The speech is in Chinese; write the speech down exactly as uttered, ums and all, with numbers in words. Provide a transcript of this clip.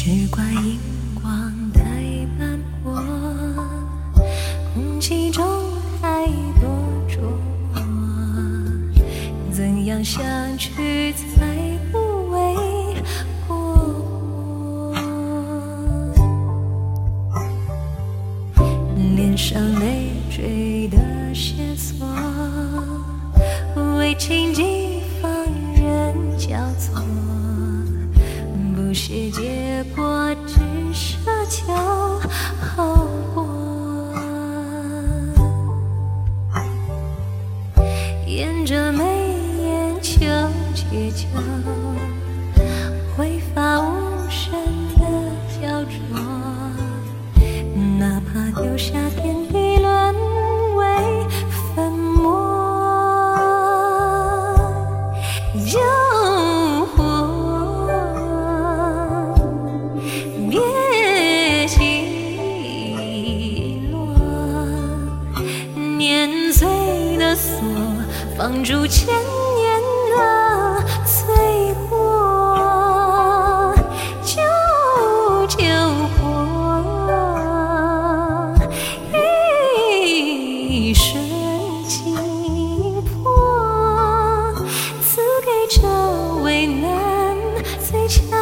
只怪荧光太斑驳，空气中太多灼热，怎样相聚才不为过火？脸上累赘的线索，为情境放任交错，不屑结果，只奢求后果。沿着眉眼求结绌，挥发无声的焦灼，哪怕丢下天地沦为粉末。救火，别起落，碾碎的锁，放逐千年的罪过。救救火，一瞬惊破，赐给这为难最强